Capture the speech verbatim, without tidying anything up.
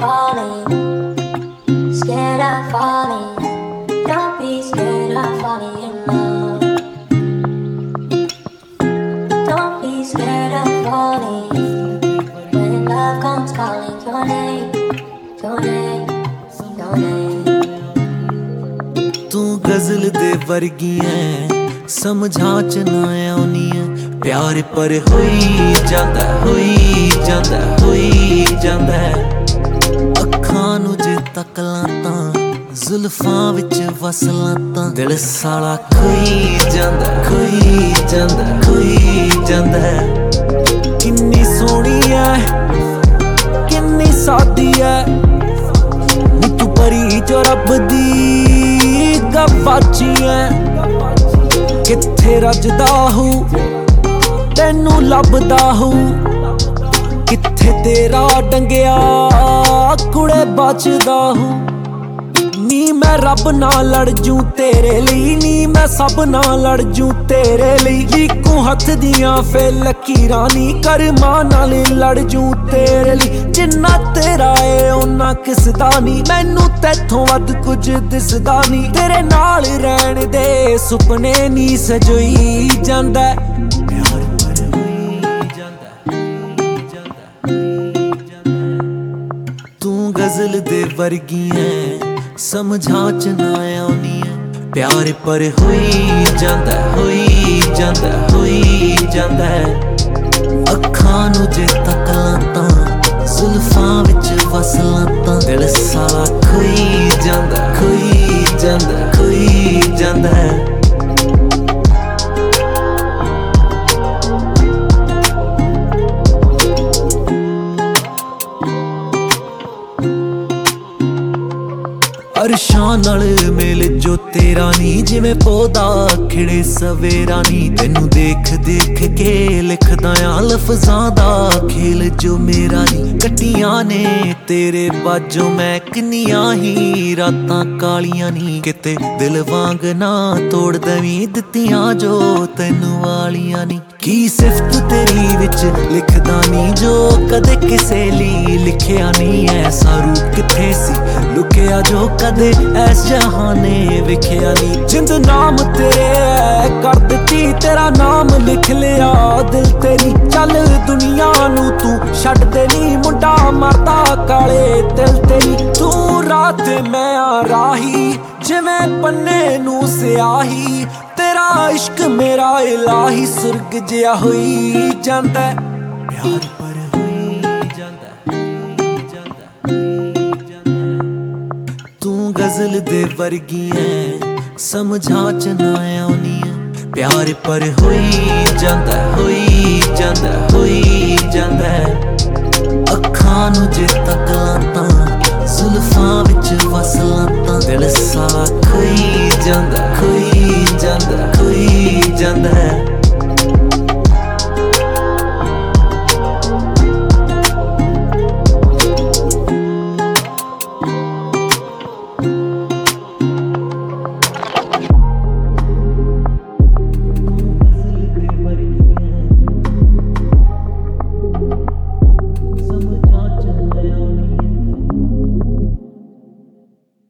falling, scared of falling. Don't be scared of falling in love. Don't be scared of falling when love comes calling your name, your name, your name. तू गजल दे वर्गी है, समझा च ना आउनी है। प्यार पर होई जांदा होई जांदा होई जांदा अखां नू जे तक ला तां जुल्फां विच वस ला तां दिल साला खोई जांदा खोई जांदा खोई जांदा। किन्नी सोहनी है किन्नी सादी है नी तू परी जो रब दी गवाची है। कित्थे रजदा हूँ तैनू लभदा हूँ, कित्थे तेरा डंगिया कुड़े बचदा हूँ। नी मैं रब ना लड़ जूं तेरे लिए, नी मैं सब ना लड़ जूं तेरे लिए। लीकू हथ दियां फे लकीरां नी करमां नाल लड़ जूं तेरे लिए। जिन्ना तेरा है उन्ना किसदा नी, मैनू तैथों वध कुछ दिसदा नी। तेरे नाल रहण दे सुपने नी सजोई जांदा। तू गजल दे वर्गी है, समझा च ना आउनी है। प्यार पर होई जांदा होई जांदा होई जांदा अखां नू जे तक ला तां जुल्फां विच वस ला तां दिल साला खोई जांदा खोई जांदा खोई जांदा। अरशां नाल मेल जो तेरा नी, जिवें पौधा खिड़े सवेरा नी। तैनू देख देख के लिखदा आ लफजां दा खेल जो मेरा नी। कट्टियां ने तेरे बाजों मैं किन्नियां ही रातां कालियां नी। किते दिल वांग ना तोड़ दवीं दित्तियां जो तैनू वालियां नी। की सिफत तेरी विच लिखदा नी जो कदे किसे ली लिखिया नी। ऐसा रूप किथे सी लुकिया जो कदे ऐस जहाने विखिया नी। जिंद नाम तेरे कर दित्ती तेरा नाम लिख लिया दिल तेरी। चल दुनिया नू तू छड्ड दे नी, मुंडा मरदा काले दिल तेरी। तू रात मैं आ राही जिवें पन्ने नू स्याही। तेरा इश्क मेरा इलाही सुर्ग जिहा होई जांदा। प्यार पर होई जांदा होई जांदा। तू गजल दे वर्गी है, समझा च ना आउनी है। प्यार पर होई जांदा होई जांदा होई जांदा अखां नू जे तक ला तां जुल्फां विच वस ला तां दिल साला खोई जांदा खोई जांदा खोई जांदा।